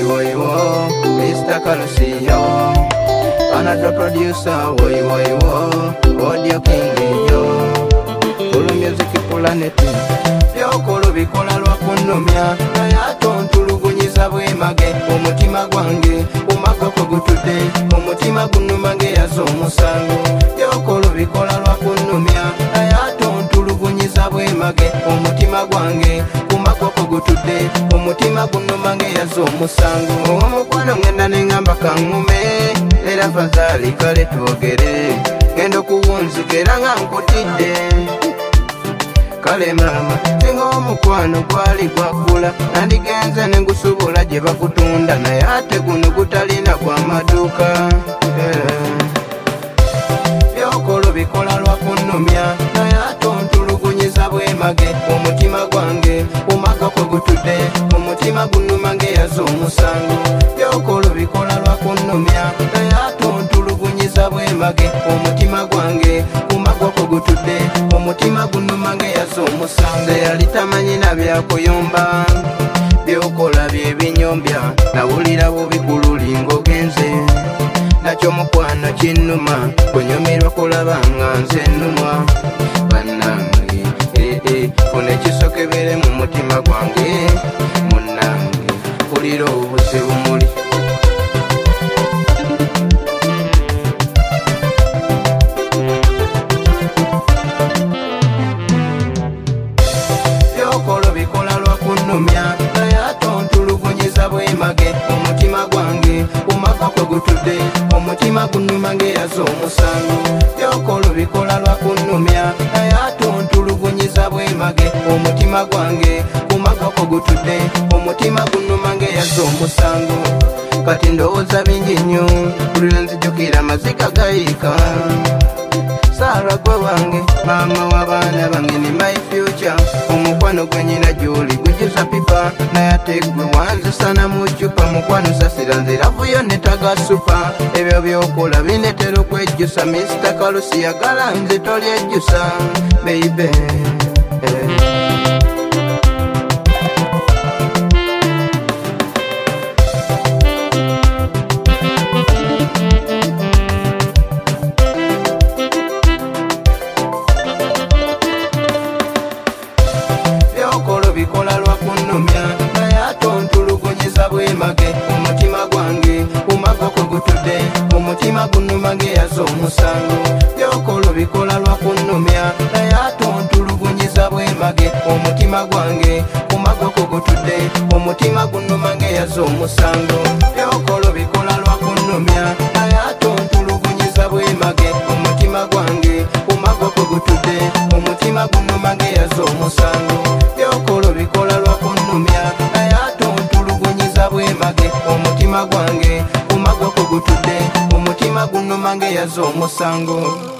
wo, Mr. Kalusiyo. Another producer, wo, Audio King yo. Full music planet. Byokolo bikola lwa kunnomya, naye ate ontulugunyiza bwemage. Omutima gwange umagako gutudde, omutima gunnuma ng'eyaza omusango. Byokolo bikola lwa kunnomya, naye ate ontulugunyiza bwemage. Omutima gwange umagako gutudde, omutima gunnuma ng'eyaza omusango. Omukwano ngenda neŋŋamba kaŋŋume, era fazali kale twogere. Ngenda okuwunzigera nga nkutidde. Kale mama, singa omukwano gwali gwakula, nandigenze ne ngusuubula gye bakutunda, naye ate guno gutalina kwa maduuka. Byokolo bikola lwa kunnomya, naye ate ontulugunyiza bwemage. Omutima gwange umagako gutudde, omutima gunnuma ng'eyaza omusango. Byokolo bikola lwa kunnomya, naye ate ontulugunyiza bwemage. Omutima gwange umagako gutudde, omutima gunnuma ng'eyaza omusango. Yali tamanyina byakuyomba, byokola byebinyombya, nawulira bubikululi ng'ogenze. Nakyo mukwano kinnuma, kunyumirwa kulaba nga nze nnumwa. Bannange, funa ekisokebere mu mutima gwange. Munnange, mpulira obuzibu muli. Byokolo bikola lwa kunnomya, naye ate ontulugunyiza bwemage. Omutima gwange umagako gutudde, omutima gunnuma ng'eyaza omusango. Byokolo bikola lwa kunnomya, naye ate ontulugunyiza bwemage. Omutima gwange umagako gutudde, omutima gunnuma ng'eyaza omusango. Kati ndowooza bingi nnyo, buli lwe nzijukira amaziga gayiika. Saara gwe wange, maama w'abaana bange ne my future. Omukwano gwe nyina gy'oli gujuza pipa, naye ate gwe wanzisana mu ccupa. Mukwano sasira nziravuyo netaga supa, ebyo byokola binetera okwejjusa. Mr. Kalusi yagala nze tolyejjusa baby. Byokolo bikola lwa kunnomya, naye ate ontulugunyiza bwemage. Omutima gwange umagako gutudde, omutima gunnuma ng'eyaza omusango. Byokolo bikola lwa kunnomya, naye ate ontulugunyiza bwemage. Omutima gwange umagako gutudde, omutima gunnuma ng'eyaza omusango. Byokolo bikola lwa kunnomya, naye ate ontulugunyiza bwemage. Omutima gwange umagako gutudde, omutima gunnuma ng'eyaza omusango. Byokolo bikola lwa kunnomya, naye ate ontulugunyiza bwemage. Omutima gwange umagako gutudde, omutima gunnuma ng'eyaza omusango.